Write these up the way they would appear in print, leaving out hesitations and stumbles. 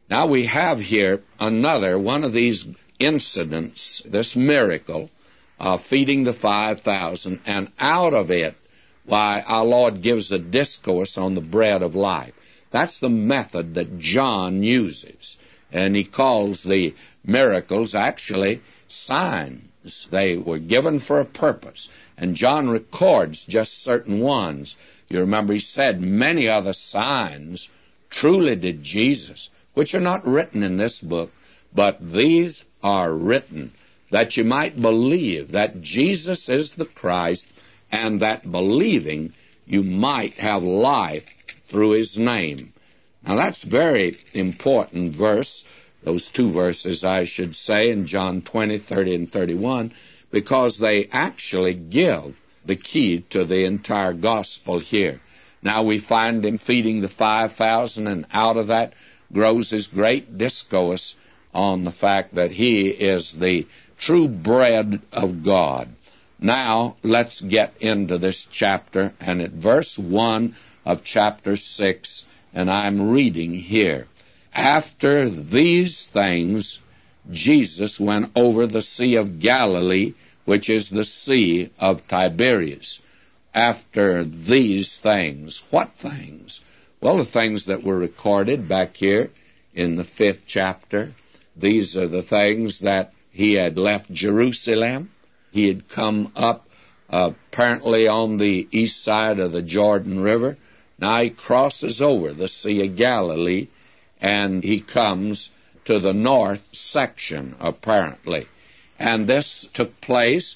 Now we have here another one of these incidents, this miracle of feeding the 5,000, and out of it, why, our Lord gives a discourse on the bread of life. That's the method that John uses, and he calls the miracles actually signs. They were given for a purpose, and John records just certain ones. You remember he said, many other signs truly did Jesus, which are not written in this book, but these are written that you might believe that Jesus is the Christ, and that believing you might have life through his name. Now that's very important verse, those two verses I should say in John 20, 30, and 31, because they actually give the key to the entire gospel here. Now we find him feeding the 5,000, and out of that grows his great discourse on the fact that he is the true bread of God. Now let's get into this chapter, and at verse 1 of chapter 6, and I'm reading here. After these things, Jesus went over the Sea of Galilee, which is the Sea of Tiberias. After these things. What things? Well, the things that were recorded back here in the 5th chapter. These are the things that he had left Jerusalem. He had come up apparently on the east side of the Jordan River. Now he crosses over the Sea of Galilee, and he comes to the north section, apparently. And this took place,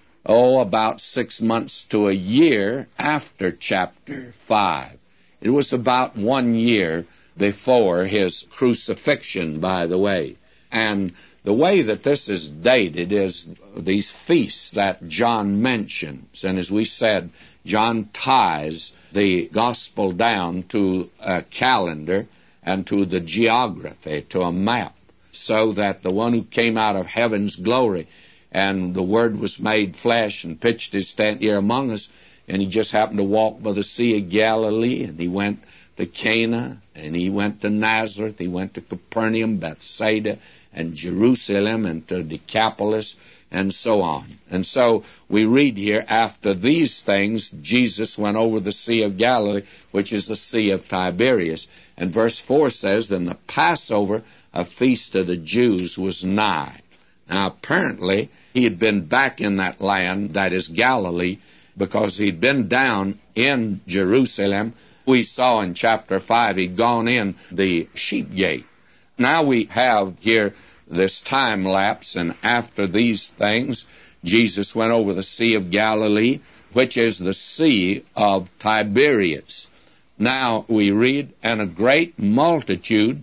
about 6 months to a year after chapter 5. It was about 1 year before his crucifixion, by the way. And the way that this is dated is these feasts that John mentions. And as we said, John ties the gospel down to a calendar and to the geography, to a map, so that the one who came out of heaven's glory, and the Word was made flesh and pitched his tent here among us, and he just happened to walk by the Sea of Galilee, and he went to Cana, and he went to Nazareth, he went to Capernaum, Bethsaida, and Jerusalem, and to Decapolis, and so on. And so we read here, after these things, Jesus went over the Sea of Galilee, which is the Sea of Tiberias. And verse 4 says, then the Passover, a feast of the Jews, was nigh. Now, apparently, he had been back in that land, that is Galilee, because he'd been down in Jerusalem. We saw in chapter 5, he'd gone in the sheep gate. Now we have here this time lapse, and after these things, Jesus went over the Sea of Galilee, which is the Sea of Tiberias. Now we read, and a great multitude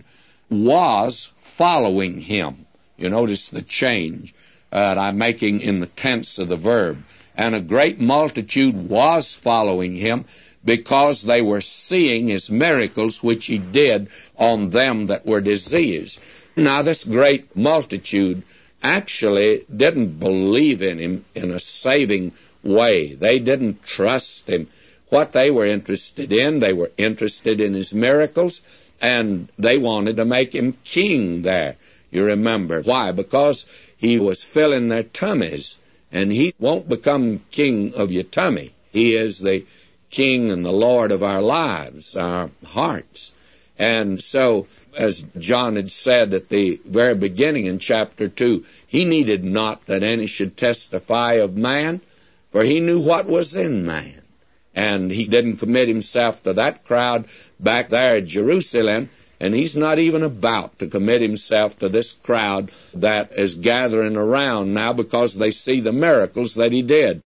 was following him. You notice the change that I'm making in the tense of the verb. And a great multitude was following him, because they were seeing his miracles which he did on them that were diseased. Now this great multitude actually didn't believe in him in a saving way. They didn't trust him. What they were interested in, they were interested in his miracles, and they wanted to make him king there. You remember. Why? Because he was filling their tummies, and he won't become king of your tummy. He is the King and the Lord of our lives, our hearts. And so, as John had said at the very beginning in chapter 2, he needed not that any should testify of man, for he knew what was in man. And he didn't commit himself to that crowd back there at Jerusalem, and he's not even about to commit himself to this crowd that is gathering around now because they see the miracles that he did.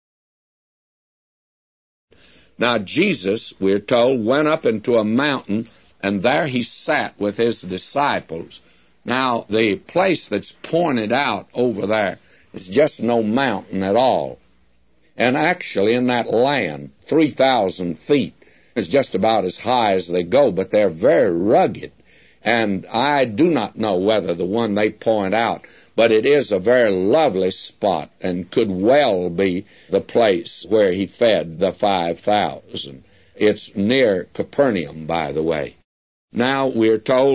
Now Jesus, we're told, went up into a mountain, and there he sat with his disciples. Now, the place that's pointed out over there is just no mountain at all. And actually, in that land, 3,000 feet is just about as high as they go, but they're very rugged. And I do not know whether the one they point out, but it is a very lovely spot and could well be the place where he fed the 5,000. It's near Capernaum, by the way. Now we're told that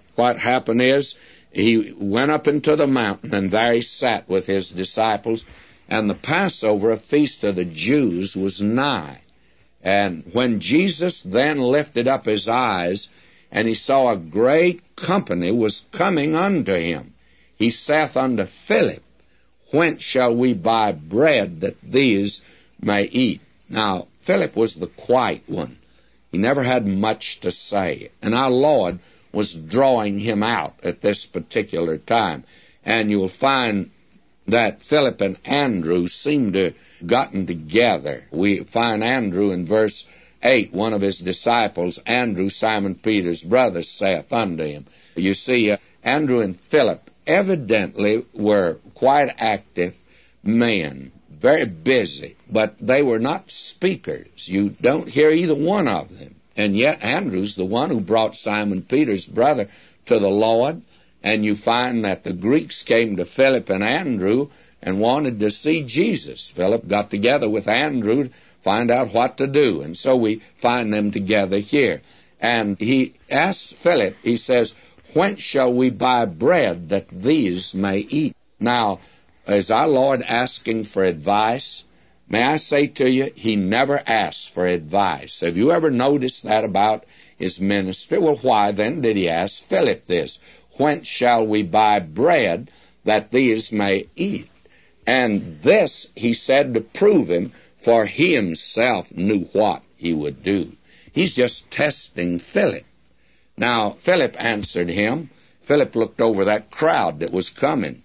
what happened is he went up into the mountain, and there he sat with his disciples, and the Passover, a feast of the Jews, was nigh. And when Jesus then lifted up his eyes, and he saw a great company was coming unto him, he saith unto Philip, Whence shall we buy bread that these may eat? Now, Philip was the quiet one. He never had much to say, and our Lord was drawing him out at this particular time. And you'll find that Philip and Andrew seem to have gotten together. We find Andrew in verse 8, one of his disciples, Andrew, Simon Peter's brother, saith unto him. You see, Andrew and Philip evidently were quite active men, very busy, but they were not speakers. You don't hear either one of them. And yet Andrew's the one who brought Simon Peter's brother to the Lord, and you find that the Greeks came to Philip and Andrew and wanted to see Jesus. Philip got together with Andrew to find out what to do, and so we find them together here. And he asks Philip, he says, Whence shall we buy bread that these may eat? Now, is our Lord asking for advice? May I say to you, he never asks for advice. Have you ever noticed that about his ministry? Well, why then did he ask Philip this? Whence shall we buy bread that these may eat? And this he said to prove him, for he himself knew what he would do. He's just testing Philip. Now, Philip answered him. Philip looked over that crowd that was coming,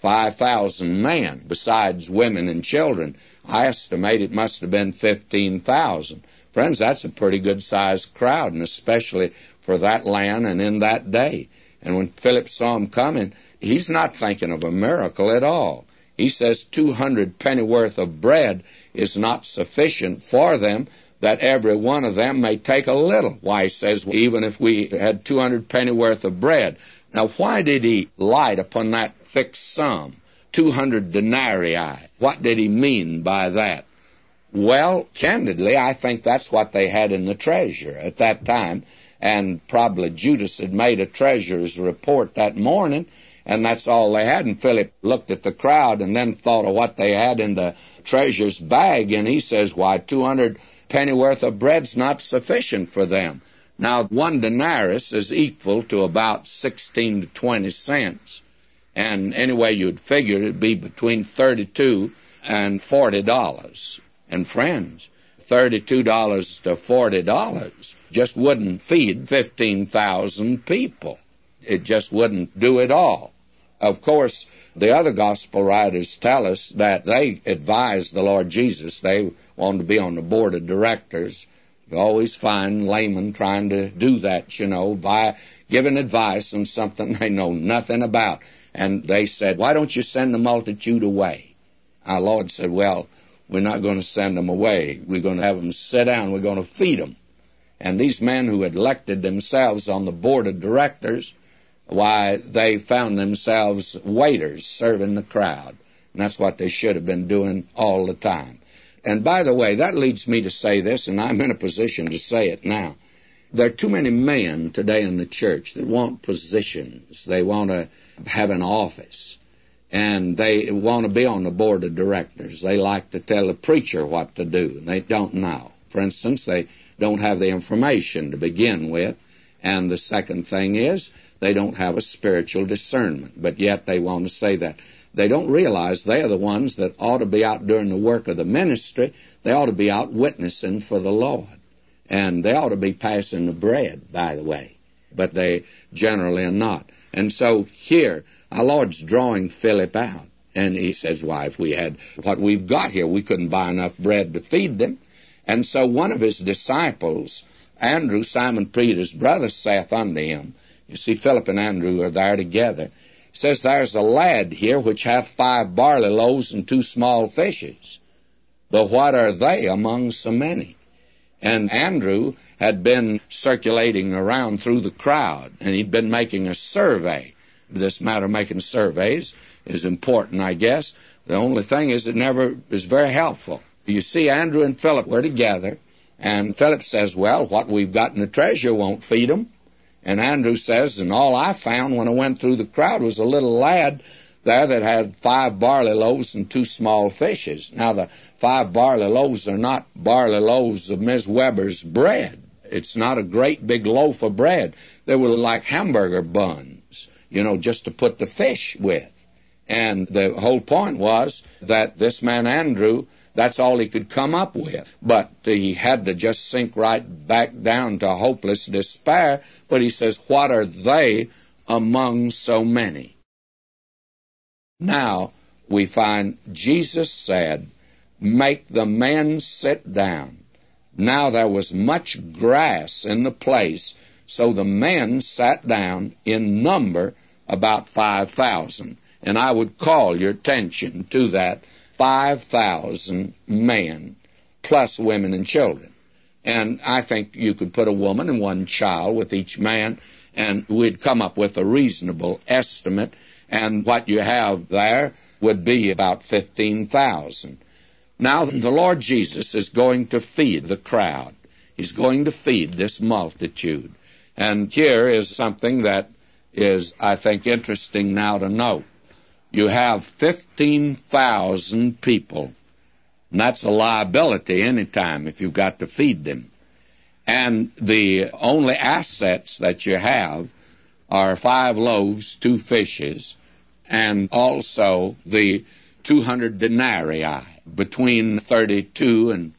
5,000 men, besides women and children. I estimate it must have been 15,000. Friends, that's a pretty good-sized crowd, and especially for that land and in that day. And when Philip saw him coming, he's not thinking of a miracle at all. He says 200 pennyworth of bread is not sufficient for them, that every one of them may take a little. Why, he says, even if we had 200 pennyworth of bread. Now, why did he light upon that fixed sum, 200 denarii? What did he mean by that? Well, candidly, I think that's what they had in the treasure at that time, and probably Judas had made a treasurer's report that morning, and that's all they had. And Philip looked at the crowd and then thought of what they had in the treasurer's bag, and he says, why, 200 pennyworth of bread's not sufficient for them. Now, 1 denarius is equal to about 16 to 20 cents. And anyway, you'd figure it'd be between $32 and $40. And friends, $32 to $40 just wouldn't feed 15,000 people. It just wouldn't do it all. Of course, the other gospel writers tell us that they advised the Lord Jesus. They wanted to be on the board of directors. You always find laymen trying to do that, by giving advice on something they know nothing about. And they said, why don't you send the multitude away? Our Lord said, well, we're not going to send them away. We're going to have them sit down. We're going to feed them. And these men who had elected themselves on the board of directors, why, they found themselves waiters serving the crowd. And that's what they should have been doing all the time. And by the way, that leads me to say this, and I'm in a position to say it now. There are too many men today in the church that want positions. They want to have an office, and they want to be on the board of directors. They like to tell the preacher what to do, and they don't know. For instance, they don't have the information to begin with, and the second thing is they don't have a spiritual discernment, but yet they want to say that. They don't realize they are the ones that ought to be out doing the work of the ministry. They ought to be out witnessing for the Lord. And they ought to be passing the bread, by the way. But they generally are not. And so here, our Lord's drawing Philip out. And he says, why, if we had what we've got here, we couldn't buy enough bread to feed them. And so one of his disciples, Andrew, Simon Peter's brother, saith unto him, you see, Philip and Andrew are there together. He says, there's a lad here which hath 5 barley loaves and 2 small fishes. But what are they among so many? And Andrew had been circulating around through the crowd, and he'd been making a survey. This matter of making surveys is important, I guess. The only thing is it never is very helpful. You see, Andrew and Philip were together, and Philip says, well, what we've got in the treasure won't feed them. And Andrew says, and all I found when I went through the crowd was a little lad there that had 5 barley loaves and 2 small fishes. Now, the 5 barley loaves are not barley loaves of Miss Weber's bread. It's not a great big loaf of bread. They were like hamburger buns, just to put the fish with. And the whole point was that this man Andrew, that's all he could come up with. But he had to just sink right back down to hopeless despair. But he says, what are they among so many? Now we find Jesus said, make the men sit down. Now there was much grass in the place, so the men sat down, in number about 5,000. And I would call your attention to that, 5,000 men, plus women and children. And I think you could put a woman and 1 child with each man, and we'd come up with a reasonable estimate, and what you have there would be about 15,000. Now, the Lord Jesus is going to feed the crowd. He's going to feed this multitude. And here is something that is, I think, interesting now to note. You have 15,000 people, and that's a liability any time if you've got to feed them. And the only assets that you have are 5 loaves, 2 fishes, and also the 200 denarii, between $32 and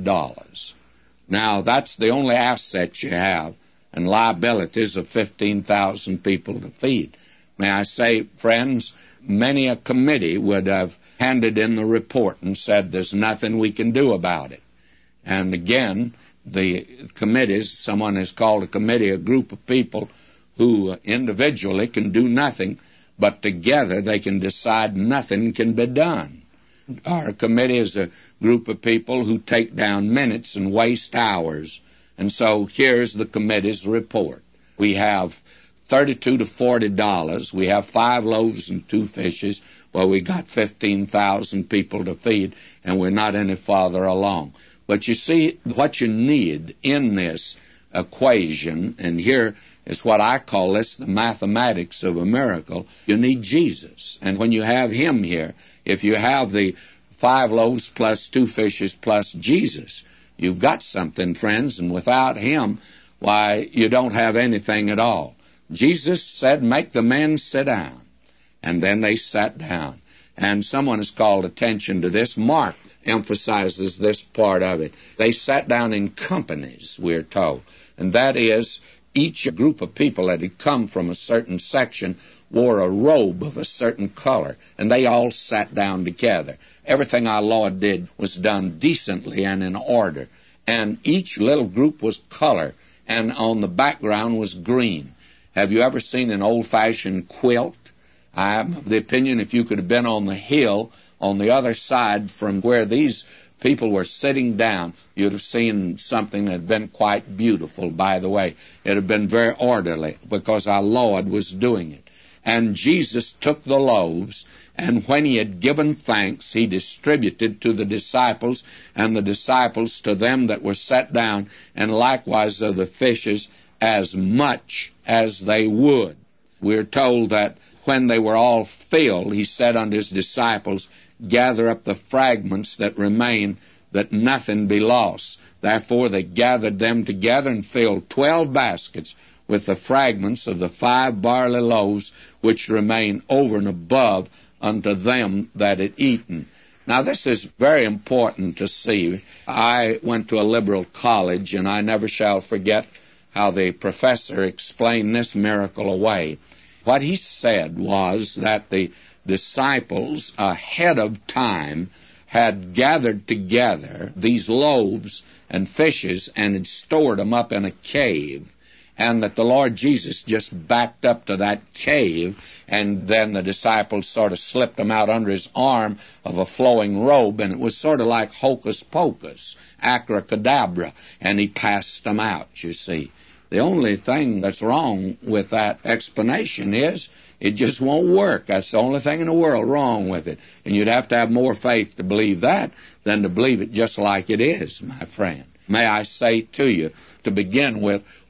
$40. Now, that's the only assets you have, and liabilities of 15,000 people to feed. May I say, friends, many a committee would have handed in the report and said there's nothing we can do about it. And again, the committees, someone has called a committee a group of people who individually can do nothing, but together they can decide nothing can be done. Our committee is a group of people who take down minutes and waste hours. And so here's the committee's report. We have $32 to $40. We have 5 loaves and 2 fishes. Well, we got 15,000 people to feed, and we're not any farther along. But you see, what you need in this equation, and here is what I call this the mathematics of a miracle, you need Jesus. And when you have Him here, if you have the 5 loaves plus 2 fishes plus Jesus, you've got something, friends, and without Him, why, you don't have anything at all. Jesus said, make the men sit down. And then they sat down. And someone has called attention to this. Mark emphasizes this part of it. They sat down in companies, we're told. And that is, each group of people that had come from a certain section wore a robe of a certain color, and they all sat down together. Everything our Lord did was done decently and in order. And each little group was color, and on the background was green. Have you ever seen an old-fashioned quilt? I'm of the opinion if you could have been on the hill on the other side from where these people were sitting down, you'd have seen something that had been quite beautiful, by the way. It had been very orderly because our Lord was doing it. And Jesus took the loaves, and when He had given thanks, He distributed to the disciples, and the disciples to them that were set down, and likewise of the fishes, as much as they would. We're told that when they were all filled, He said unto His disciples, gather up the fragments that remain, that nothing be lost. Therefore they gathered them together and filled 12 baskets with the fragments of the 5 barley loaves which remain over and above unto them that had eaten. Now this is very important to see. I went to a liberal college, and I never shall forget how the professor explained this miracle away. What he said was that the disciples ahead of time had gathered together these loaves and fishes and had stored them up in a cave, and that the Lord Jesus just backed up to that cave, and then the disciples sort of slipped them out under His arm of a flowing robe, and it was sort of like hocus pocus, abracadabra, and He passed them out, you see. The only thing that's wrong with that explanation is it just won't work. That's the only thing in the world wrong with it. And you'd have to have more faith to believe that than to believe it just like it is, my friend. May I say to you, to begin with,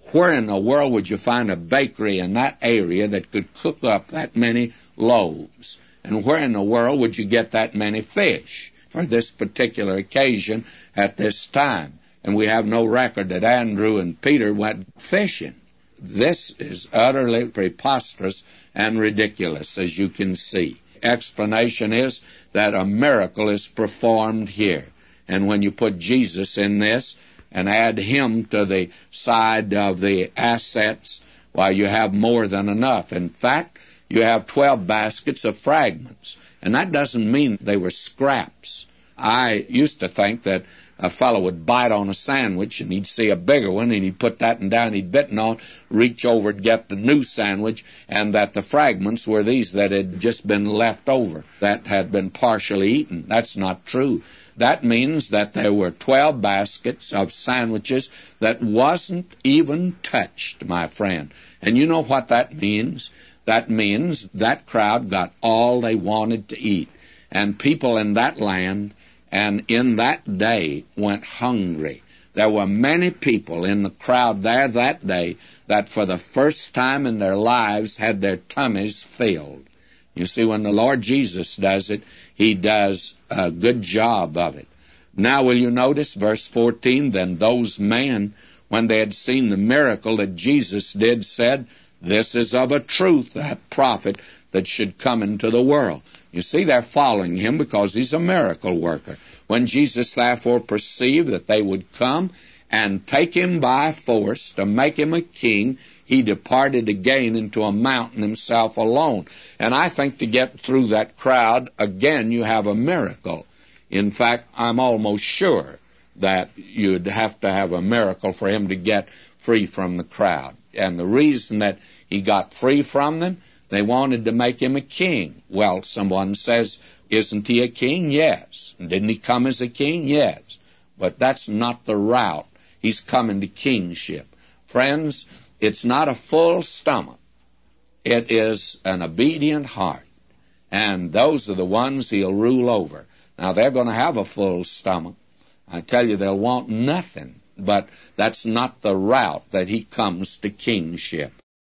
Where in the world would you find a bakery in that area that could cook up that many loaves? And where in the world would you get that many fish for this particular occasion at this time? And we have no record that Andrew and Peter went fishing. This is utterly preposterous and ridiculous, as you can see. Explanation is that a miracle is performed here. And when you put Jesus in this and add him to the side of the assets, well, you have more than enough. In fact, you have 12 baskets of fragments. And that doesn't mean they were scraps. I used to think that a fellow would bite on a sandwich and he'd see a bigger one and he'd put that one down he'd bitten on, reach over to get the new sandwich, and that the fragments were these that had just been left over, that had been partially eaten. That's not true. That means that there were 12 baskets of sandwiches that wasn't even touched, my friend. And you know what that means? That means that crowd got all they wanted to eat. And people in that land and in that day went hungry. There were many people in the crowd there that day that for the first time in their lives had their tummies filled. You see, when the Lord Jesus does it, he does a good job of it. Now will you notice verse 14, then those men, when they had seen the miracle that Jesus did, said, this is of a truth that prophet that should come into the world. You see, they're following him because he's a miracle worker. When Jesus therefore perceived that they would come and take him by force to make him a king, he departed again into a mountain himself alone. And I think to get through that crowd, again, you have a miracle. In fact, I'm almost sure that you'd have to have a miracle for him to get free from the crowd. And the reason that he got free from them, they wanted to make him a king. Well, someone says, isn't he a king? Yes. Didn't he come as a king? Yes. But that's not the route. He's coming to kingship. Friends, it's not a full stomach. It is an obedient heart. And those are the ones he'll rule over. Now, they're going to have a full stomach. I tell you, they'll want nothing. But that's not the route that he comes to kingship.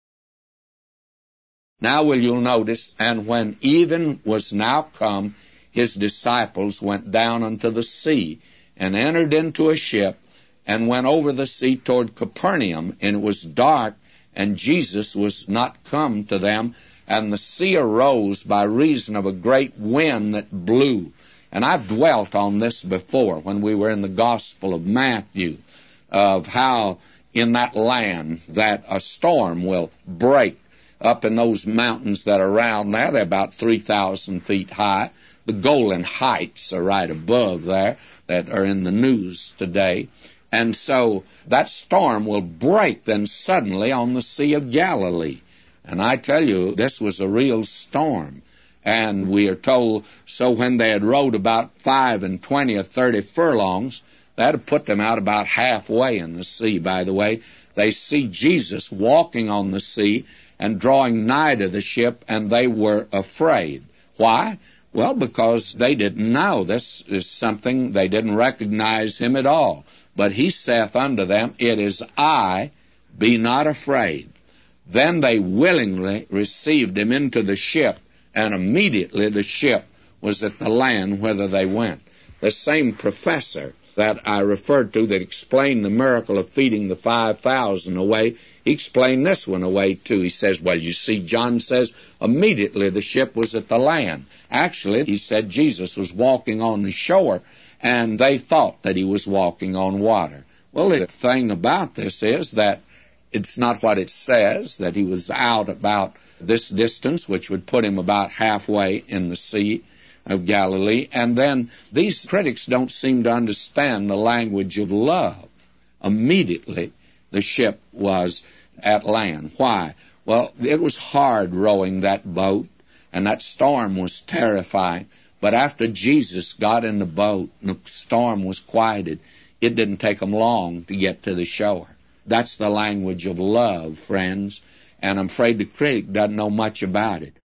Now will you notice, and when even was now come, his disciples went down unto the sea, and entered into a ship, and went over the sea toward Capernaum, and it was dark, and Jesus was not come to them, and the sea arose by reason of a great wind that blew. And I've dwelt on this before when we were in the Gospel of Matthew, of how in that land that a storm will break up in those mountains that are around there. They're about 3,000 feet high. The Golan Heights are right above there that are in the news today. And so that storm will break then suddenly on the Sea of Galilee. And I tell you, this was a real storm. And we are told, so when they had rowed about 25 or 30 furlongs, that had put them out about halfway in the sea, by the way. They see Jesus walking on the sea and drawing nigh to the ship, and they were afraid. Why? Well, because they didn't know. This is something, they didn't recognize him at all. But he saith unto them, it is I, be not afraid. Then they willingly received him into the ship, and immediately the ship was at the land whither they went. The same professor that I referred to that explained the miracle of feeding the 5,000 away, he explained this one away too. He says, well, you see, John says, immediately the ship was at the land. Actually, he said Jesus was walking on the shore, and they thought that he was walking on water. Well, the thing about this is that it's not what it says, that he was out about this distance, which would put him about halfway in the Sea of Galilee. And then these critics don't seem to understand the language of love. Immediately, the ship was at land. Why? Well, it was hard rowing that boat, and that storm was terrifying. But after Jesus got in the boat and the storm was quieted, it didn't take them long to get to the shore. That's the language of love, friends, and I'm afraid the critic doesn't know much about it.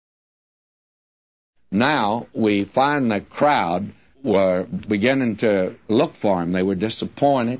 Now we find the crowd were beginning to look for him. They were disappointed,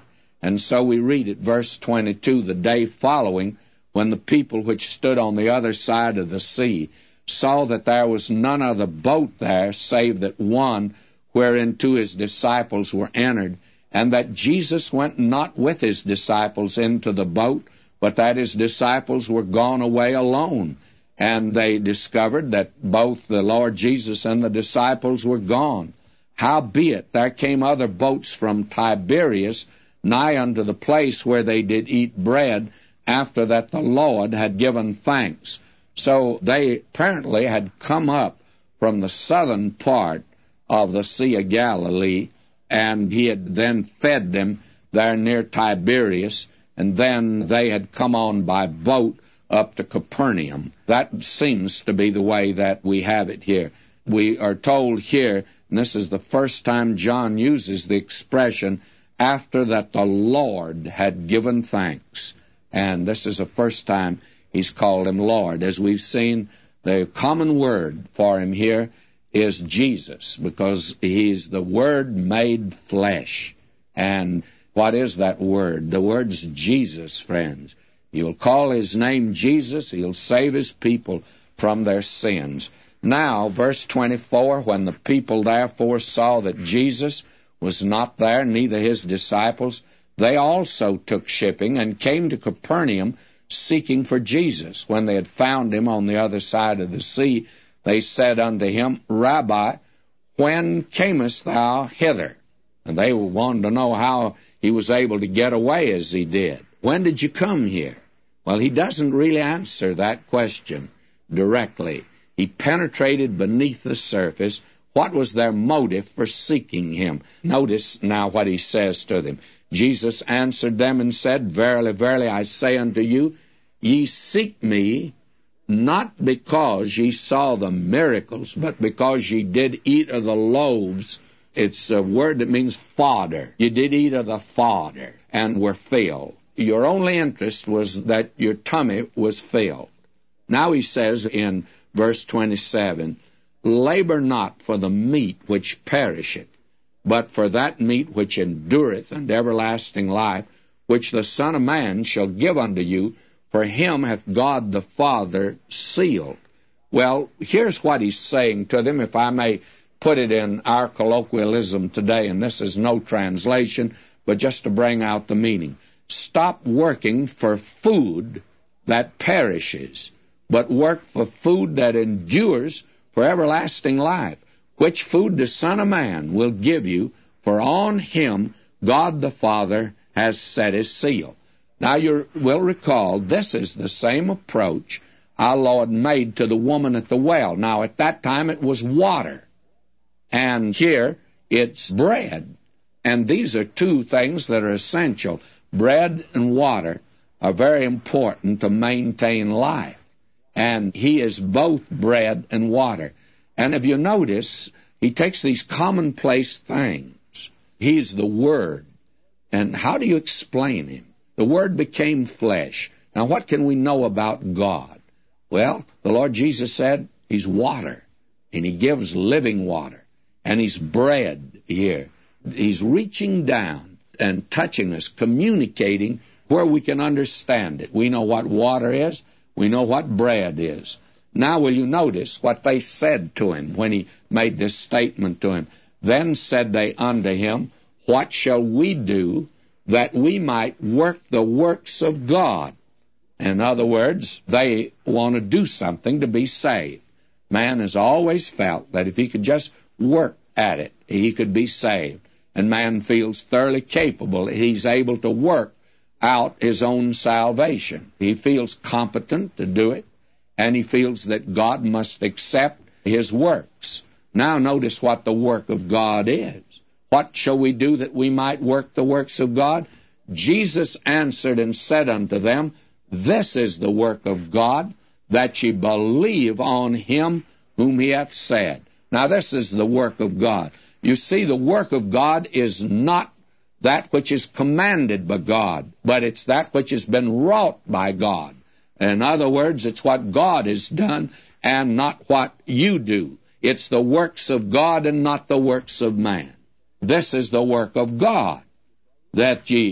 And so we read at verse 22, the day following, when the people which stood on the other side of the sea saw that there was none other boat there, save that one whereinto his disciples were entered, and that Jesus went not with his disciples into the boat, but that his disciples were gone away alone. And they discovered that both the Lord Jesus and the disciples were gone. Howbeit there came other boats from Tiberias, nigh unto the place where they did eat bread, after that the Lord had given thanks. So they apparently had come up from the southern part of the Sea of Galilee, and he had then fed them there near Tiberias, and then they had come on by boat up to Capernaum. That seems to be the way that we have it here. We are told here, and this is the first time John uses the expression, after that the Lord had given thanks. And this is the first time he's called him Lord. As we've seen, the common word for him here is Jesus, because he's the Word made flesh. And what is that word? The word's Jesus, friends. You'll call his name Jesus, he'll save his people from their sins. Now, verse 24, when the people therefore saw that Jesus was not there, neither his disciples, they also took shipping and came to Capernaum, seeking for Jesus. When they had found him on the other side of the sea, they said unto him, Rabbi, when camest thou hither? And they wanted to know how he was able to get away as he did. When did you come here? Well, he doesn't really answer that question directly. He penetrated beneath the surface. What was their motive for seeking him? Notice now what he says to them. Jesus answered them and said, Verily, verily, I say unto you, ye seek me, not because ye saw the miracles, but because ye did eat of the loaves. It's a word that means fodder. You did eat of the fodder and were filled. Your only interest was that your tummy was filled. Now he says in verse 27, Labor not for the meat which perisheth, but for that meat which endureth unto everlasting life, which the Son of Man shall give unto you, for him hath God the Father sealed. Well, here's what he's saying to them, if I may put it in our colloquialism today, and this is no translation, but just to bring out the meaning. Stop working for food that perishes, but work for food that endures for everlasting life, which food the Son of Man will give you, for on him God the Father has set his seal. Now you will recall, this is the same approach our Lord made to the woman at the well. Now at that time it was water, and here it's bread. And these are two things that are essential. Bread and water are very important to maintain life. And he is both bread and water. And if you notice, he takes these commonplace things. He's the Word. And how do you explain him? The Word became flesh. Now, what can we know about God? Well, the Lord Jesus said he's water, and he gives living water. And he's bread here. He's reaching down and touching us, communicating where we can understand it. We know what water is. We know what bread is. Now will you notice what they said to him when he made this statement to him? Then said they unto him, What shall we do that we might work the works of God? In other words, they want to do something to be saved. Man has always felt that if he could just work at it, he could be saved. And man feels thoroughly capable that he's able to work out his own salvation. He feels competent to do it, and he feels that God must accept his works. Now notice what the work of God is. What shall we do that we might work the works of God? Jesus answered and said unto them, This is the work of God, that ye believe on him whom he hath sent. Now this is the work of God. You see, the work of God is not that which is commanded by God, but it's that which has been wrought by God. In other words, it's what God has done and not what you do. It's the works of God and not the works of man. This is the work of God, that ye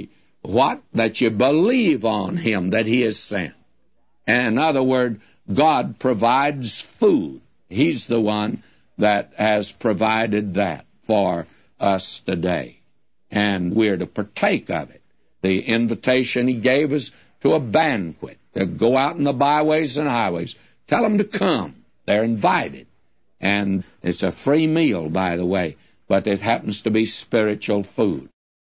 What? That you believe on him that he has sent. And in other words, God provides food. He's the one that has provided that for us today. And we're to partake of it. The invitation he gave us to a banquet, to go out in the byways and highways. Tell them to come. They're invited. And it's a free meal, by the way, but it happens to be spiritual food.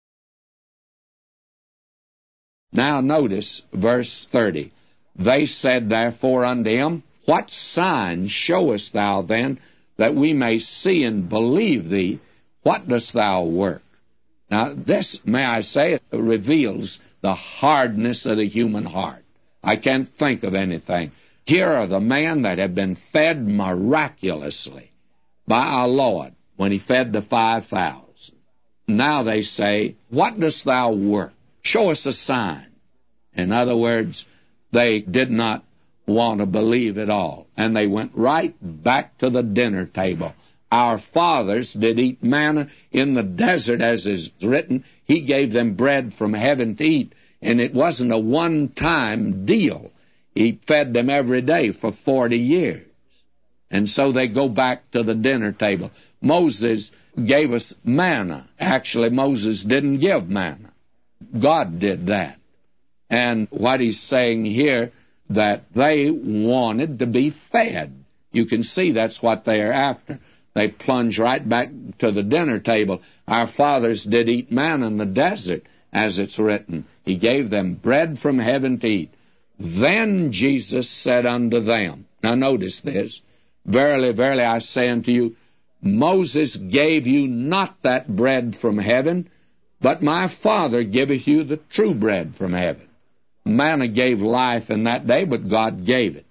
Now notice verse 30. They said therefore unto him, What sign showest thou then, that we may see and believe thee? What dost thou work? Now this, may I say, reveals the hardness of the human heart. I can't think of anything. Here are the men that have been fed miraculously by our Lord when he fed the 5,000. Now they say, What dost thou work? Show us a sign. In other words, they did not want to believe at all. And they went right back to the dinner table. Our fathers did eat manna in the desert, as is written. He gave them bread from heaven to eat. And it wasn't a one-time deal. He fed them every day for 40 years. And so they go back to the dinner table. Moses gave us manna. Actually, Moses didn't give manna. God did that. And what he's saying here, that they wanted to be fed. You can see that's what they are after. They plunge right back to the dinner table. Our fathers did eat manna in the desert, as it's written. He gave them bread from heaven to eat. Then Jesus said unto them, now notice this, Verily, verily, I say unto you, Moses gave you not that bread from heaven, but my Father giveth you the true bread from heaven. Manna gave life in that day, but God gave it.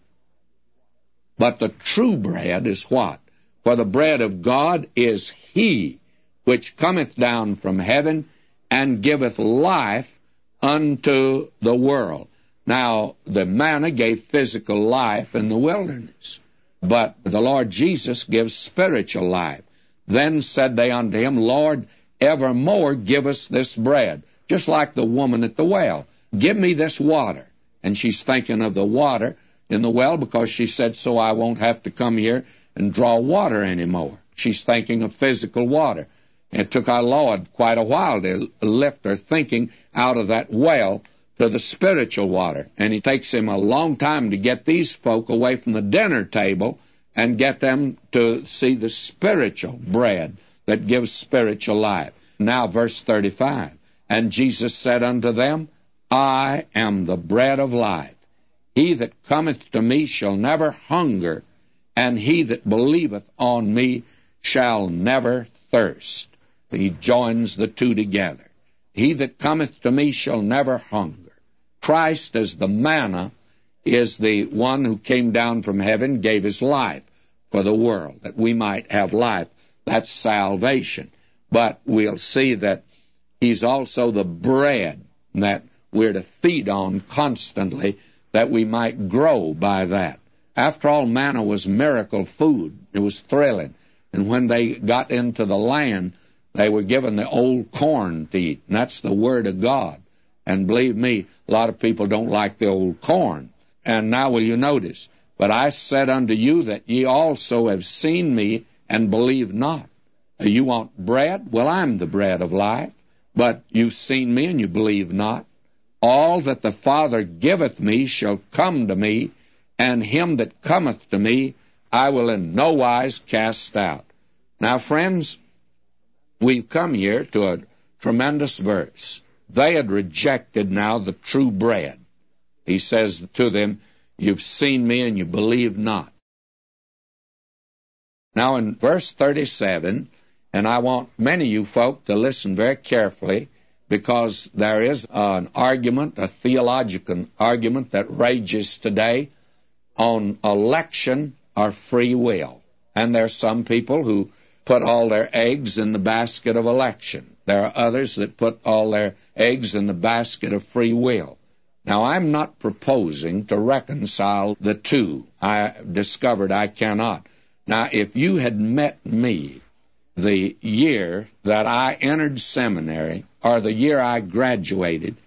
But the true bread is what? For the bread of God is he which cometh down from heaven and giveth life unto the world. Now, the manna gave physical life in the wilderness, but the Lord Jesus gives spiritual life. Then said they unto him, Lord, evermore give us this bread. Just like the woman at the well. Give me this water. And she's thinking of the water in the well because she said, so I won't have to come here and draw water anymore. She's thinking of physical water. It took our Lord quite a while to lift her thinking out of that well to the spiritual water. And it takes him a long time to get these folk away from the dinner table and get them to see the spiritual bread that gives spiritual life. Now, verse 35. And Jesus said unto them, I am the bread of life. He that cometh to me shall never hunger, and he that believeth on me shall never thirst. He joins the two together. He that cometh to me shall never hunger. Christ, as the manna, is the one who came down from heaven, gave his life for the world, that we might have life. That's salvation. But we'll see that he's also the bread that we're to feed on constantly, that we might grow by that. After all, manna was miracle food. It was thrilling. And when they got into the land, they were given the old corn to eat. And that's the Word of God. And believe me, a lot of people don't like the old corn. And now will you notice, but I said unto you that ye also have seen me and believe not. You want bread? Well, I'm the bread of life. But you've seen me and you believe not. All that the Father giveth me shall come to me, and him that cometh to me I will in no wise cast out. Now, friends, we've come here to a tremendous verse. They had rejected now the true bread. He says to them, you've seen me and you believe not. Now in verse 37, and I want many of you folk to listen very carefully, because there is an argument, a theological argument that rages today on election or free will. And there are some people who put all their eggs in the basket of election. There are others that put all their eggs in the basket of free will. Now, I'm not proposing to reconcile the two. I discovered I cannot. Now, if you had met me the year that I entered seminary or the year I graduated,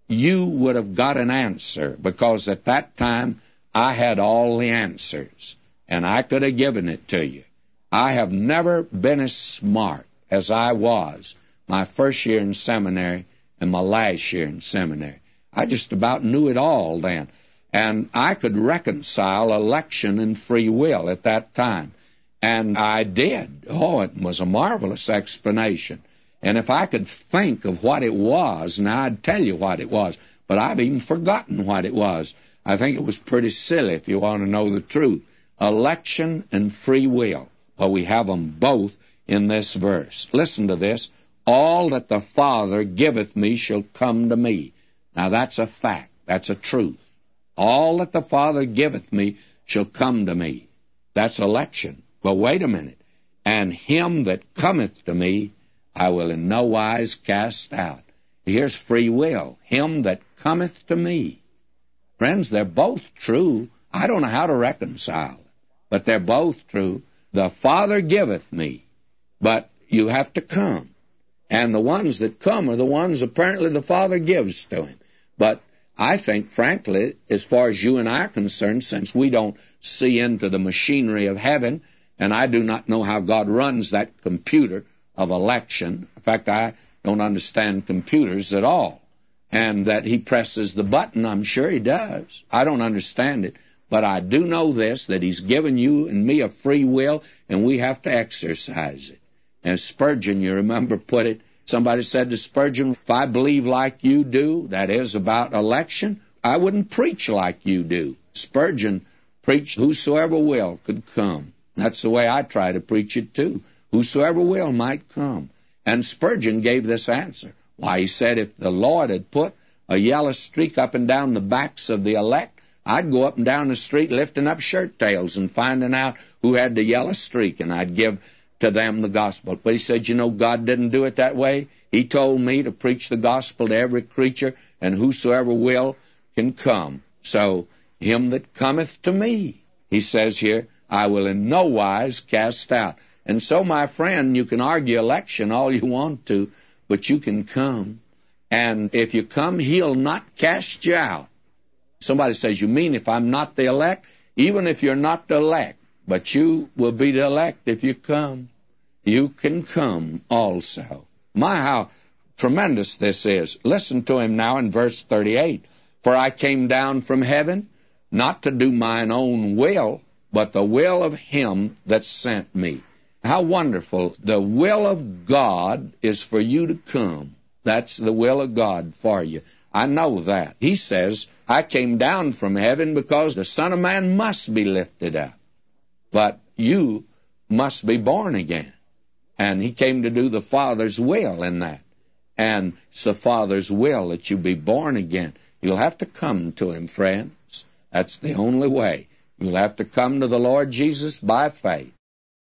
you would have got an answer, because at that time I had all the answers, and I could have given it to you. I have never been as smart as I was my first year in seminary and my last year in seminary. I just about knew it all then. And I could reconcile election and free will at that time. And I did. Oh, it was a marvelous explanation. And if I could think of what it was, now I'd tell you what it was, but I've even forgotten what it was. I think it was pretty silly, if you want to know the truth. Election and free will. Well, we have them both in this verse. Listen to this. All that the Father giveth me shall come to me. Now that's a fact. That's a truth. All that the Father giveth me shall come to me. That's election. But wait a minute. And him that cometh to me, I will in no wise cast out. Here's free will. Him that cometh to me. Friends, they're both true. I don't know how to reconcile it, but they're both true. The Father giveth me, but you have to come. And the ones that come are the ones apparently the Father gives to him. But I think, frankly, as far as you and I are concerned, since we don't see into the machinery of heaven, and I do not know how God runs that computer of election. In fact, I don't understand computers at all. And that he presses the button, I'm sure he does. I don't understand it. But I do know this, that he's given you and me a free will, and we have to exercise it. As Spurgeon, you remember, put it, somebody said to Spurgeon, if I believe like you do, that is about election, I wouldn't preach like you do. Spurgeon preached, whosoever will could come. That's the way I try to preach it too. Whosoever will might come. And Spurgeon gave this answer. Why, he said, if the Lord had put a yellow streak up and down the backs of the elect, I'd go up and down the street lifting up shirt tails and finding out who had the yellow streak, and I'd give to them the gospel. But he said, you know, God didn't do it that way. He told me to preach the gospel to every creature, and whosoever will can come. So, him that cometh to me, he says here, I will in no wise cast out. And so, my friend, you can argue election all you want to, but you can come. And if you come, he'll not cast you out. Somebody says, you mean if I'm not the elect? Even if you're not the elect, but you will be the elect if you come. You can come also. My, how tremendous this is. Listen to him now in verse 38. For I came down from heaven, not to do mine own will, but the will of him that sent me. How wonderful. The will of God is for you to come. That's the will of God for you. I know that. He says, I came down from heaven because the Son of Man must be lifted up. But you must be born again. And he came to do the Father's will in that. And it's the Father's will that you be born again. You'll have to come to him, friends. That's the only way. You'll have to come to the Lord Jesus by faith.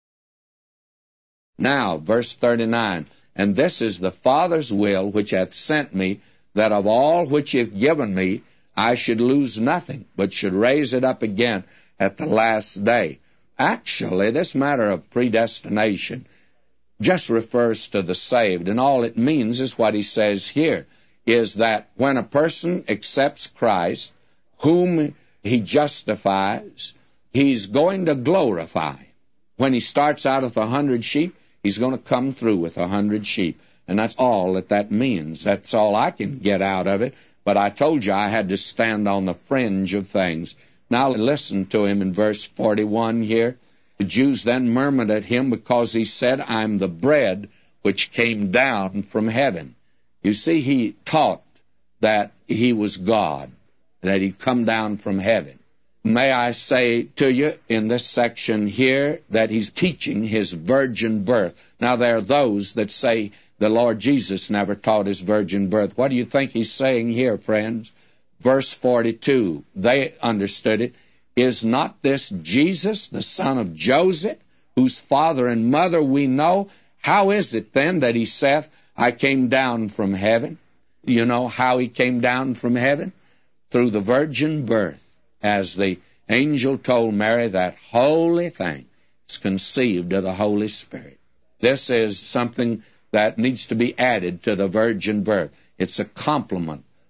Now, verse 39, and this is the Father's will which hath sent me, that of all which he hath given me, I should lose nothing, but should raise it up again at the last day. Actually, this matter of predestination just refers to the saved, and all it means is what he says here, is that when a person accepts Christ, whom he justifies, he's going to glorify. When he starts out with 100 sheep, he's going to come through with 100 sheep. And that's all that means. That's all I can get out of it. But I told you I had to stand on the fringe of things. Now listen to him in verse 41 here. The Jews then murmured at him because he said, I am the bread which came down from heaven. You see, he taught that he was God, that he'd come down from heaven. May I say to you in this section here that he's teaching his virgin birth. Now there are those that say the Lord Jesus never taught his virgin birth. What do you think he's saying here, friends? Verse 42, they understood it. Is not this Jesus, the son of Joseph, whose father and mother we know? How is it then that he saith, I came down from heaven? You know how he came down from heaven? Through the virgin birth. As the angel told Mary, that holy thing is conceived of the Holy Spirit. This is something that needs to be added to the virgin birth. It's a complement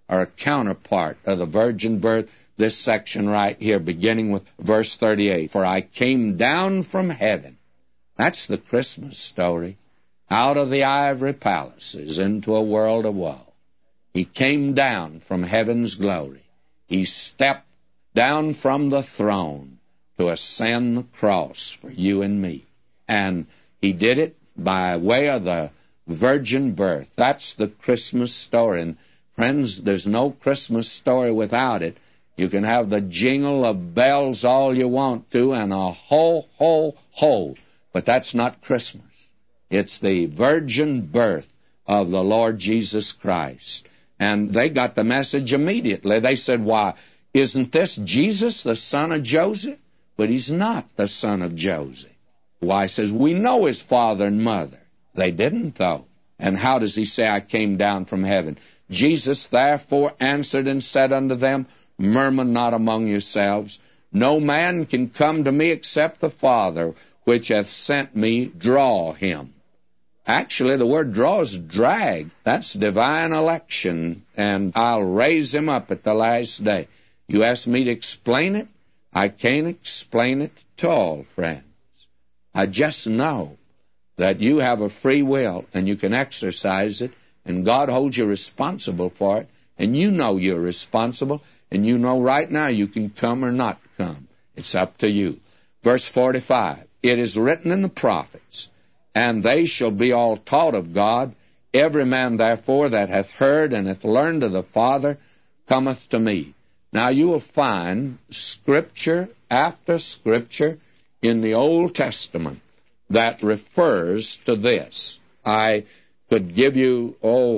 are a counterpart of the virgin birth. This section right here, beginning with verse 38, for I came down from heaven. That's the Christmas story. Out of the ivory palaces into a world of woe. He came down from heaven's glory. He stepped down from the throne to ascend the cross for you and me. And he did it by way of the virgin birth. That's the Christmas story. And friends, there's no Christmas story without it. You can have the jingle of bells all you want to and a ho, ho, ho. But that's not Christmas. It's the virgin birth of the Lord Jesus Christ. And they got the message immediately. They said, why, isn't this Jesus, the son of Joseph? But he's not the son of Joseph. Why, he says, we know his father and mother. They didn't, though. And how does he say, I came down from heaven? Jesus therefore answered and said unto them, murmur not among yourselves. No man can come to me except the Father, which hath sent me, draw him. Actually, the word draw is drag. That's divine election, and I'll raise him up at the last day. You ask me to explain it? I can't explain it at all, friends. I just know that you have a free will, and you can exercise it, and God holds you responsible for it, and you know you're responsible, and you know right now you can come or not come. It's up to you. Verse 45, it is written in the prophets, and they shall be all taught of God. Every man, therefore, that hath heard and hath learned of the Father cometh to me. Now you will find Scripture after Scripture in the Old Testament that refers to this. I could give you,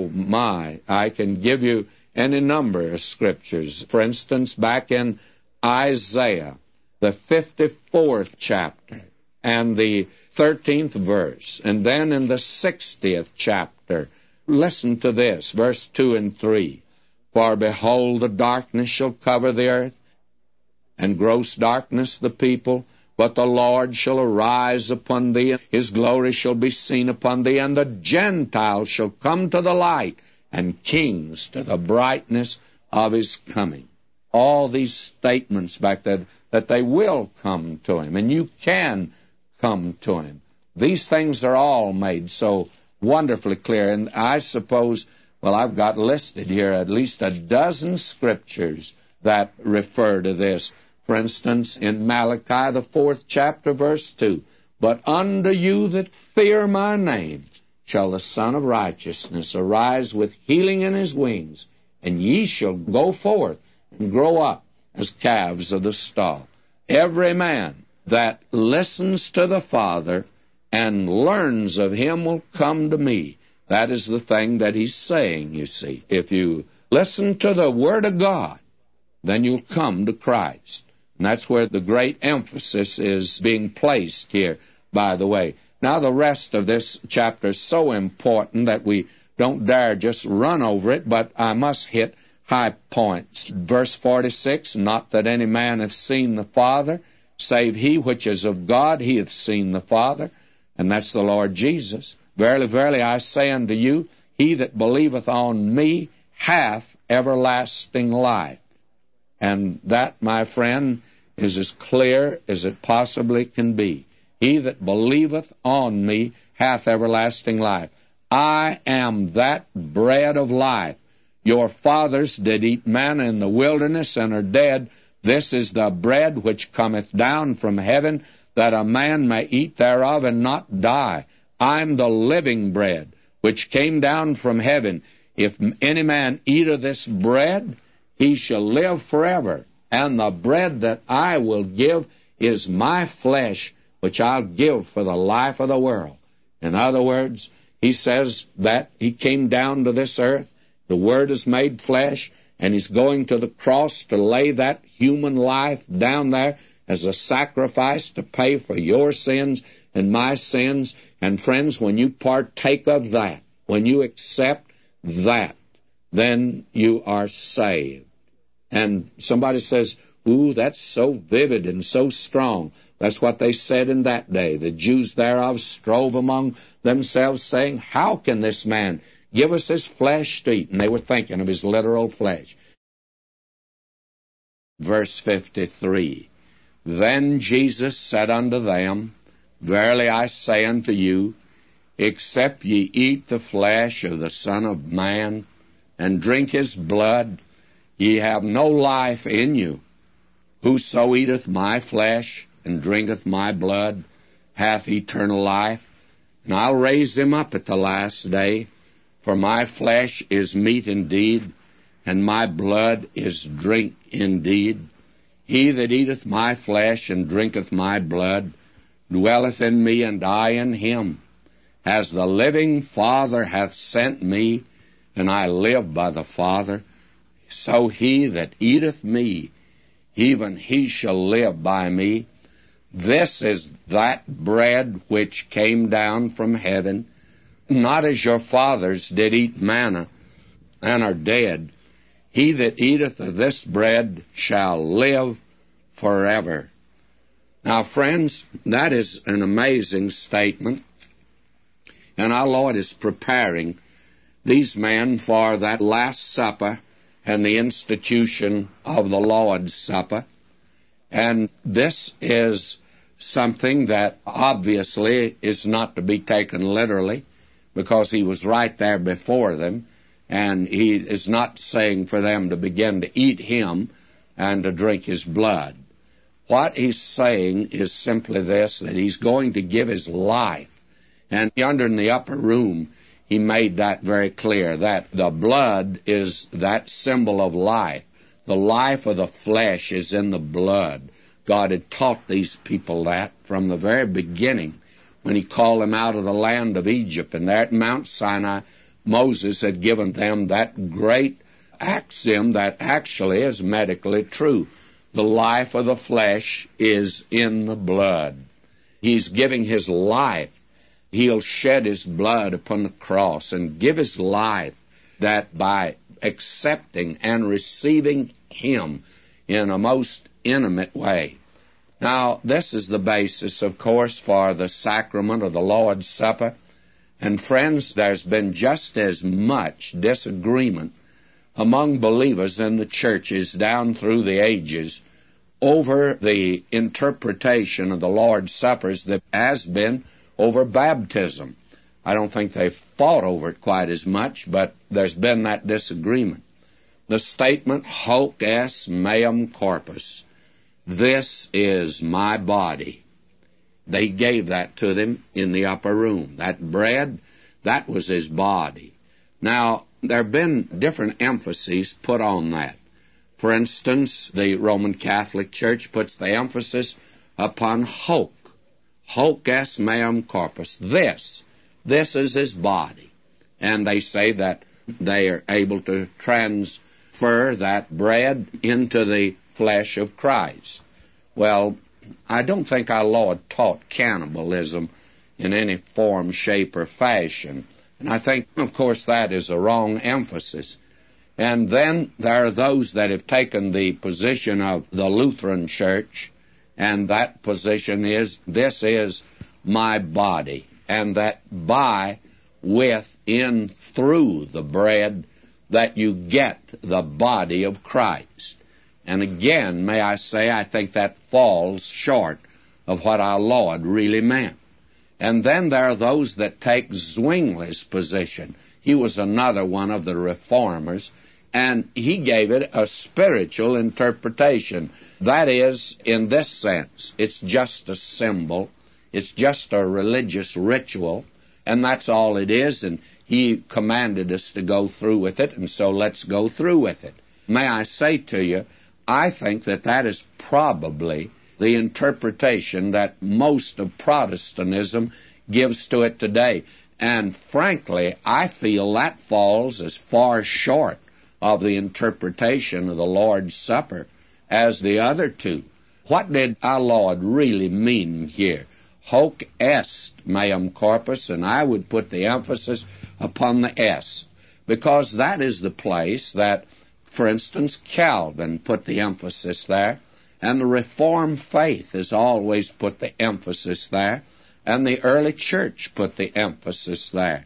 I can give you any number of Scriptures. For instance, back in Isaiah, the 54th chapter, and the 13th verse, and then in the 60th chapter, listen to this, verse 2 and 3. For behold, the darkness shall cover the earth, and gross darkness the people, but the Lord shall arise upon thee, and his glory shall be seen upon thee, and the Gentiles shall come to the light, and kings to the brightness of his coming. All these statements back there, that they will come to him, and you can come to him. These things are all made so wonderfully clear, and I suppose, I've got listed here at least a dozen Scriptures that refer to this. For instance, in Malachi, the 4th chapter, verse 2, but unto you that fear my name shall the Son of Righteousness arise with healing in his wings, and ye shall go forth and grow up as calves of the stall. Every man that listens to the Father and learns of him will come to me. That is the thing that he's saying, you see. If you listen to the Word of God, then you'll come to Christ. And that's where the great emphasis is being placed here, by the way. Now, the rest of this chapter is so important that we don't dare just run over it, but I must hit high points. Verse 46, not that any man hath seen the Father, save he which is of God, he hath seen the Father, and that's the Lord Jesus. Verily, verily, I say unto you, he that believeth on me hath everlasting life. And that, my friend, is as clear as it possibly can be. He that believeth on me hath everlasting life. I am that bread of life. Your fathers did eat manna in the wilderness and are dead. This is the bread which cometh down from heaven, that a man may eat thereof and not die. I am the living bread which came down from heaven. If any man eat of this bread, he shall live forever. And the bread that I will give is my flesh, which I'll give for the life of the world. In other words, he says that he came down to this earth, the Word is made flesh, and he's going to the cross to lay that human life down there as a sacrifice to pay for your sins and my sins. And friends, when you partake of that, when you accept that, then you are saved. And somebody says, ooh, that's so vivid and so strong. That's what they said in that day. The Jews thereof strove among themselves, saying, how can this man Give us his flesh to eat. And they were thinking of his literal flesh. Verse 53, Then Jesus said unto them, Verily I say unto you, except ye eat the flesh of the Son of Man, and drink his blood, ye have no life in you. Whoso eateth my flesh, and drinketh my blood, hath eternal life, and I'll raise him up at the last day. For my flesh is meat indeed, and my blood is drink indeed. He that eateth my flesh and drinketh my blood dwelleth in me, and I in him. As the living Father hath sent me, and I live by the Father, so he that eateth me, even he shall live by me. This is that bread which came down from heaven, not as your fathers did eat manna, and are dead. He that eateth of this bread shall live forever. Now, friends, that is an amazing statement, and our Lord is preparing these men for that Last Supper and the institution of the Lord's Supper. And this is something that obviously is not to be taken literally, because he was right there before them, and he is not saying for them to begin to eat him and to drink his blood. What he's saying is simply this, that he's going to give his life. And yonder in the upper room, he made that very clear, that the blood is that symbol of life. The life of the flesh is in the blood. God had taught these people that from the very beginning, when he called them out of the land of Egypt. And there at Mount Sinai, Moses had given them that great axiom that actually is medically true. The life of the flesh is in the blood. He's giving his life. He'll shed his blood upon the cross and give his life, that by accepting and receiving him in a most intimate way. Now, this is the basis, of course, for the sacrament of the Lord's Supper. And friends, there's been just as much disagreement among believers in the churches down through the ages over the interpretation of the Lord's Supper as there has been over baptism. I don't think they've fought over it quite as much, but there's been that disagreement. The statement, hoc est meum corpus, this is my body. They gave that to them in the upper room. That bread, that was his body. Now, there have been different emphases put on that. For instance, the Roman Catholic Church puts the emphasis upon hoc. Hoc est meum corpus. This is his body. And they say that they are able to transfer that bread into the flesh of Christ. Well, I don't think our Lord taught cannibalism in any form, shape, or fashion. And I think, of course, that is a wrong emphasis. And then there are those that have taken the position of the Lutheran Church, and that position is, this is my body, and that by, with, in, through the bread, that you get the body of Christ. And again, may I say, I think that falls short of what our Lord really meant. And then there are those that take Zwingli's position. He was another one of the reformers, and he gave it a spiritual interpretation. That is, in this sense, it's just a symbol, it's just a religious ritual, and that's all it is, and he commanded us to go through with it, and so let's go through with it. May I say to you, I think that that is probably the interpretation that most of Protestantism gives to it today. And frankly, I feel that falls as far short of the interpretation of the Lord's Supper as the other two. What did our Lord really mean here? Hoc est meum corpus, and I would put the emphasis upon the est, because that is the place that, for instance, Calvin put the emphasis there, and the Reformed faith has always put the emphasis there, and the early church put the emphasis there.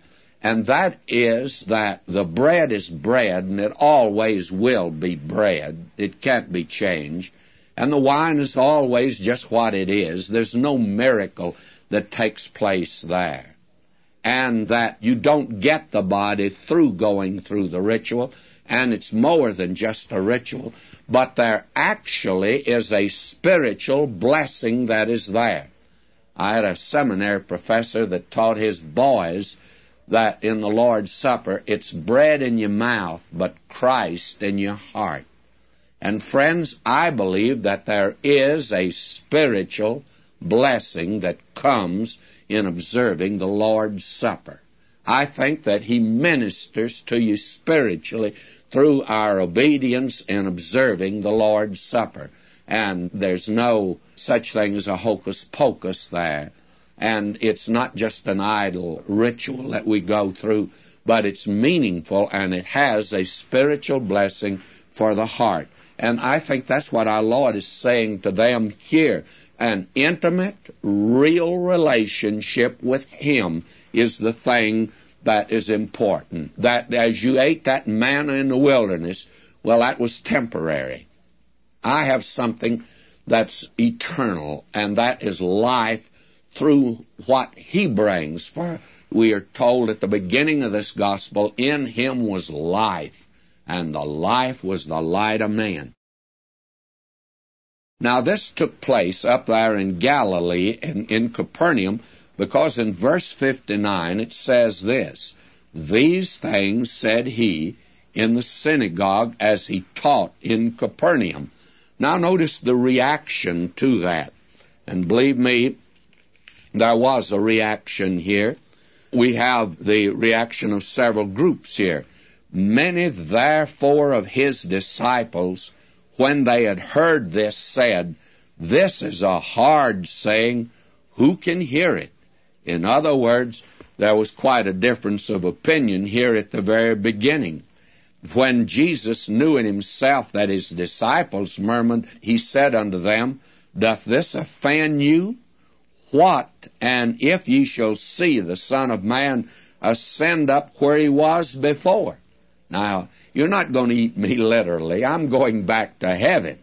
And that is that the bread is bread, and it always will be bread. It can't be changed. And the wine is always just what it is. There's no miracle that takes place there. And that you don't get the body through going through the ritual, and it's more than just a ritual, but there actually is a spiritual blessing that is there. I had a seminary professor that taught his boys that in the Lord's Supper, it's bread in your mouth, but Christ in your heart. And friends, I believe that there is a spiritual blessing that comes in observing the Lord's Supper. I think that He ministers to you spiritually through our obedience in observing the Lord's Supper. And there's no such thing as a hocus pocus there. And it's not just an idle ritual that we go through, but it's meaningful and it has a spiritual blessing for the heart. And I think that's what our Lord is saying to them here. An intimate, real relationship with Him is the thing that is important. That as you ate that manna in the wilderness, well, that was temporary. I have something that's eternal, and that is life through what He brings. For we are told at the beginning of this gospel, in Him was life, and the life was the light of man. Now this took place up there in Galilee, in Capernaum, because in verse 59 it says this, "These things said He in the synagogue as He taught in Capernaum." Now notice the reaction to that. And believe me, there was a reaction here. We have the reaction of several groups here. "Many therefore of His disciples, when they had heard this, said, This is a hard saying, who can hear it?" In other words, there was quite a difference of opinion here at the very beginning. When Jesus knew in Himself that His disciples murmured, He said unto them, "Doth this offend you? What, and if ye shall see the Son of Man ascend up where He was before?" Now, you're not going to eat me literally. I'm going back to heaven.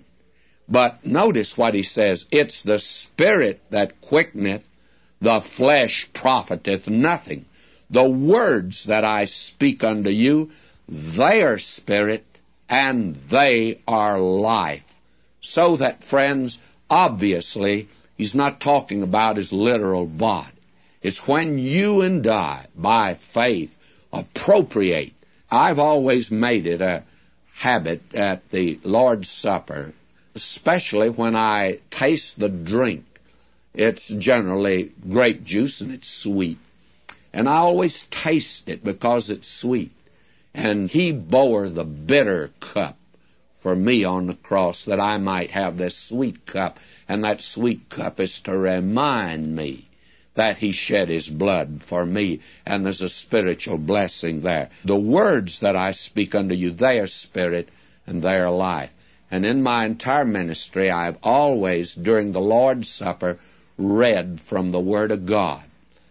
But notice what He says. It's the Spirit that quickeneth, the flesh profiteth nothing. The words that I speak unto you, they are spirit, and they are life. So that, friends, obviously, He's not talking about His literal body. It's when you and I, by faith, appropriate. I've always made it a habit at the Lord's Supper, especially when I taste the drink. It's generally grape juice and it's sweet. And I always taste it because it's sweet. And He bore the bitter cup for me on the cross that I might have this sweet cup. And that sweet cup is to remind me that He shed His blood for me, and there's a spiritual blessing there. The words that I speak unto you, they are spirit and they are life. And in my entire ministry, I've always, during the Lord's Supper, read from the Word of God.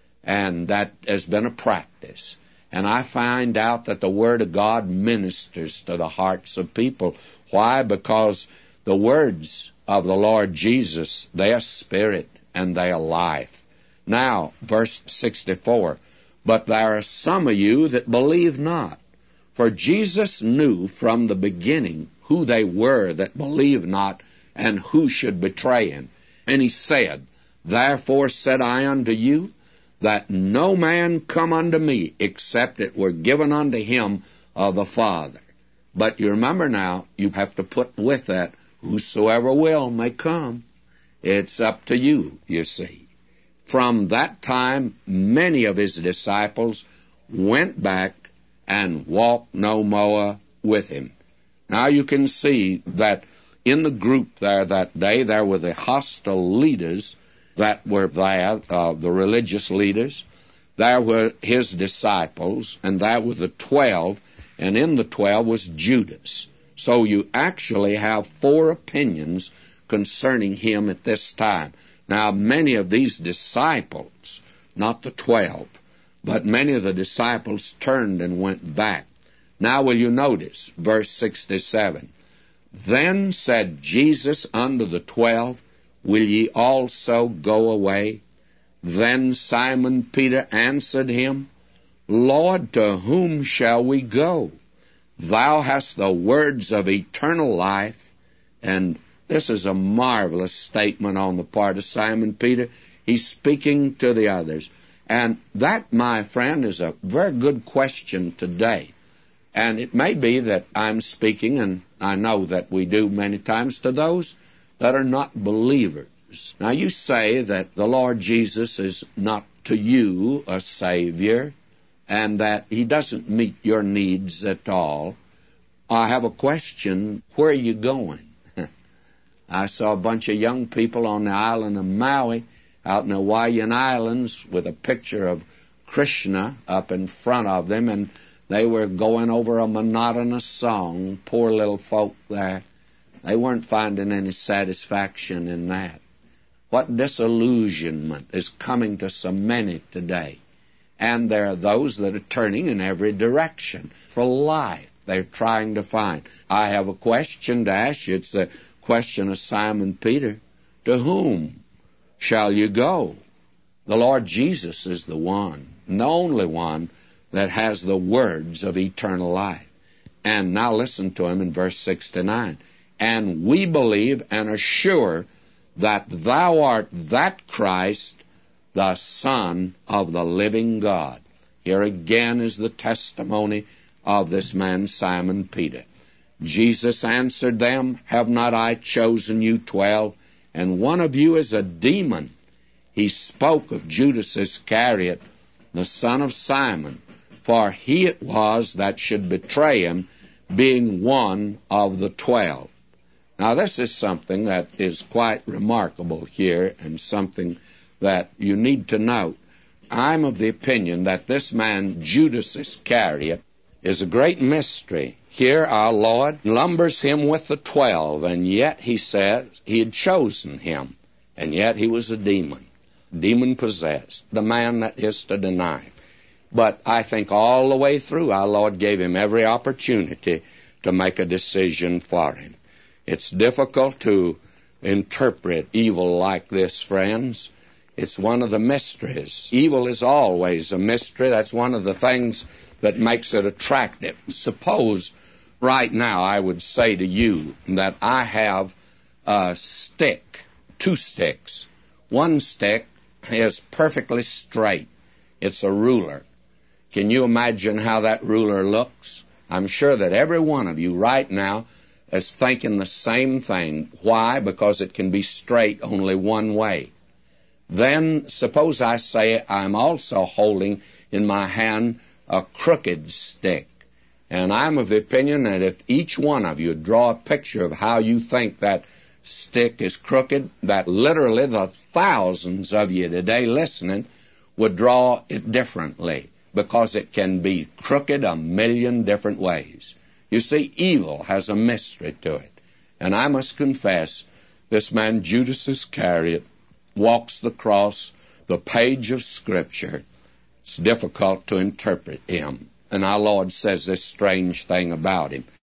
And that has been a practice. And I find out that the Word of God ministers to the hearts of people. Why? Because the words of the Lord Jesus, they are spirit and they are life. Now, verse 64, "But there are some of you that believe not. For Jesus knew from the beginning who they were that believed not, and who should betray Him. And He said, Therefore said I unto you, that no man come unto me, except it were given unto him of the Father." But you remember now, you have to put with that, whosoever will may come. It's up to you, you see. From that time, many of His disciples went back and walked no more with Him. Now you can see that in the group there that day, there were the hostile leaders that were there, the religious leaders. There were His disciples, and there were the 12, and in the 12 was Judas. So you actually have 4 opinions concerning Him at this time. Now, many of these disciples, not the 12, But many of the disciples turned and went back. Now will you notice, verse 67. Then said Jesus unto the 12, Will ye also go away? Then Simon Peter answered him, Lord, to whom shall we go? Thou hast the words of eternal life. And this is a marvelous statement on the part of Simon Peter. He's speaking to the others. And that, my friend, is a very good question today. And it may be that I'm speaking, and I know that we do many times, to those that are not believers. Now, you say that the Lord Jesus is not to you a Savior, and that He doesn't meet your needs at all. I have a question. Where are you going? I saw a bunch of young people on the island of Maui, out in the Hawaiian Islands, with a picture of Krishna up in front of them, and they were going over a monotonous song. Poor little folk there. They weren't finding any satisfaction in that. What disillusionment is coming to so many today. And there are those that are turning in every direction for life. They're trying to find. I have a question to ask you. It's the question of Simon Peter. To whom shall you go? The Lord Jesus is the one, and the only one, that has the words of eternal life. And now listen to him in verse 69. And we believe and are sure that thou art that Christ, the Son of the living God. Here again is the testimony of this man Simon Peter. Jesus answered them, Have not I chosen you 12, and one of you is a demon? He spoke of Judas Iscariot, the son of Simon, for he it was that should betray him, being one of the 12. Now this is something that is quite remarkable here, and something that you need to note. I'm of the opinion that this man, Judas Iscariot, is a great mystery. Here our Lord lumbers him with the 12, and yet he says he had chosen him, and yet he was a demon, demon-possessed, the man that is to deny. But I think all the way through our Lord gave him every opportunity to make a decision for him. It's difficult to interpret evil like this, friends. It's one of the mysteries. Evil is always a mystery. That's one of the things that makes it attractive. Suppose right now I would say to you that I have a stick, 2 sticks. One stick is perfectly straight. It's a ruler. Can you imagine how that ruler looks? I'm sure that every one of you right now is thinking the same thing. Why? Because it can be straight only one way. Then suppose I say I'm also holding in my hand a crooked stick. And I'm of the opinion that if each one of you draw a picture of how you think that stick is crooked, that literally the thousands of you today listening would draw it differently, because it can be crooked a million different ways. You see, evil has a mystery to it. And I must confess, this man Judas Iscariot walks across the page of Scripture. It's difficult to interpret him. And our Lord says this strange thing about him.